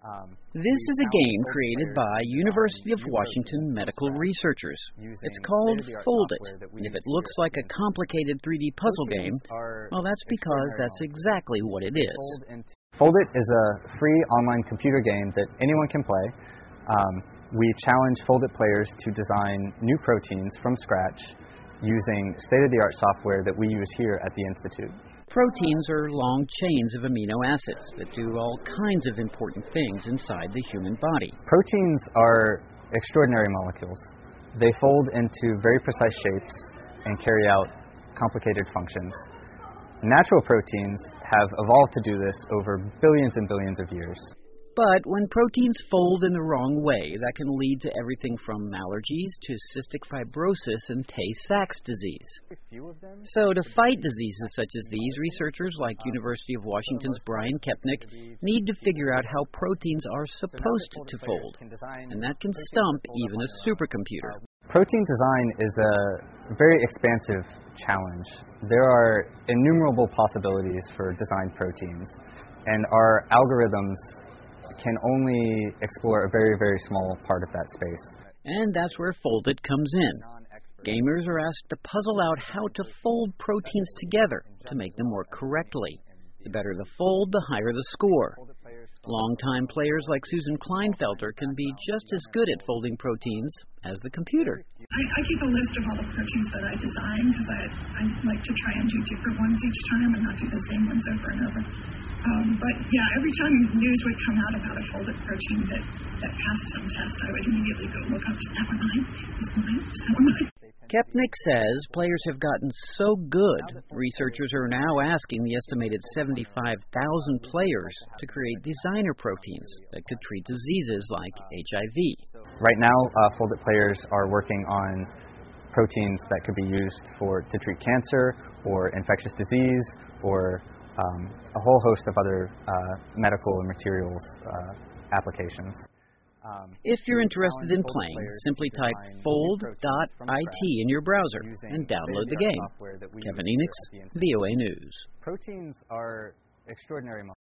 This is a game created by University of Washington medical researchers. It's called Fold It, and if it looks like a complicated 3D puzzle game, well, that's because that's exactly what it is. Fold It is a free online computer game that anyone can play. We challenge Fold It players to design new proteins from scratch using state-of-the-art software that we use here at the Institute. Proteins are long chains of amino acids that do all kinds of important things inside the human body. Proteins are extraordinary molecules. They fold into very precise shapes and carry out complicated functions. Natural proteins have evolved to do this over billions and billions of years. But when proteins fold in the wrong way, that can lead to everything from allergies to cystic fibrosis and Tay-Sachs disease. So to fight diseases such as these, researchers like University of Washington's Brian Kepnick need to figure out how proteins are supposed to fold. And that can stump even a supercomputer. Protein design is a very expansive challenge. There are innumerable possibilities for designed proteins, and our algorithms can only explore a very, very small part of that space. And that's where Fold It comes in. Gamers are asked to puzzle out how to fold proteins together to make them work correctly. The better the fold, the higher the score. Longtime players like Susan Kleinfelter can be just as good at folding proteins as the computer. I keep a list of all the proteins that I design because I like to try and do different ones each time and not do the same ones over and over. But yeah, every time news would come out about a folded protein that passed some test, I would immediately go look up, is that one mine? Is that mine? Is that one mine? Kepnick says players have gotten so good, researchers are now asking the estimated 75,000 players to create designer proteins that could treat diseases like HIV. Right now, Fold It players are working on proteins that could be used to treat cancer or infectious disease or a whole host of other medical and materials applications. If you're interested in playing, simply type fold.it in your browser and download the game. Kevin Enix, VOA News. Proteins are extraordinary